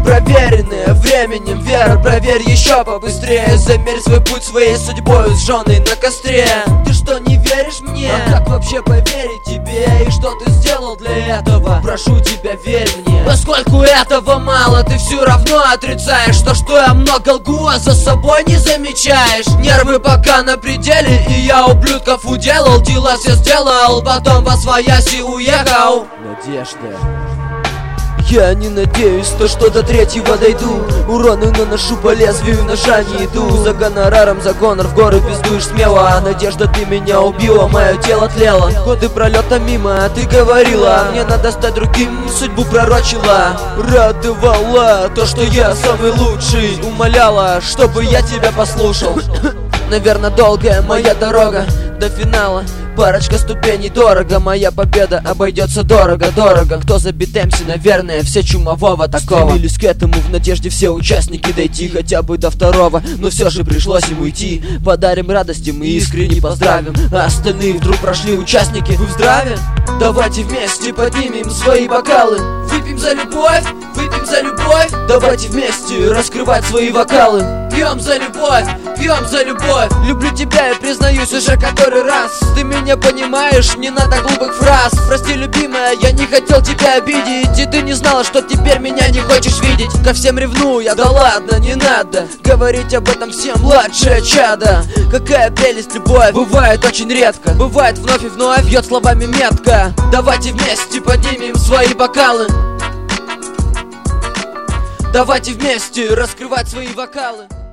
проверенные временем. Вера, проверь еще побыстрее. Замерь свой путь своей судьбой, сжёный на костре. Ты что, не веришь мне? А как вообще поверить тебе? И что ты сделал для этого? Прошу тебя, верь мне. Поскольку этого мало, ты все равно отрицаешь то, что я много лгу, а за собой не замечаешь. Нервы пока на пределе, и я ублюдков уделал. Дела все сделал, потом восвоясь и уехал. Надежда. Я не надеюсь, то что до третьего дойду. Уроны наношу по лезвию ножа, не иду за гонораром, за гонор в горы пиздуешь смело. А надежда, ты меня убила, мое тело тлело. Годы пролета мимо, а ты говорила, мне надо стать другим, судьбу пророчила. Радовала то, что я самый лучший, умоляла, чтобы я тебя послушал. Наверное, долгая моя дорога до финала. Парочка ступеней дорого, моя победа обойдется дорого-дорого. Кто забит МС, наверное, все чумового такого. Стремились к этому в надежде все участники дойти хотя бы до второго, но все же пришлось им уйти. Подарим радости, мы искренне поздравим, а остальные вдруг прошли участники. Вы в здравии? Давайте вместе поднимем свои бокалы. Выпьем за любовь, выпьем за любовь. Давайте вместе раскрывать свои вокалы. Пьем за любовь, пьем за любовь. Люблю тебя и признаюсь уже который раз. Ты меня понимаешь, не надо глупых фраз. Прости, любимая, я не хотел тебя обидеть, и ты не знала, что теперь меня не хочешь видеть. Ко всем ревную я, да ладно, не надо говорить об этом всем, младшее чадо. Какая прелесть любовь, бывает очень редко, бывает вновь и вновь, бьет словами метко. Давайте вместе поднимем свои бокалы. Давайте вместе раскрывать свои вокалы.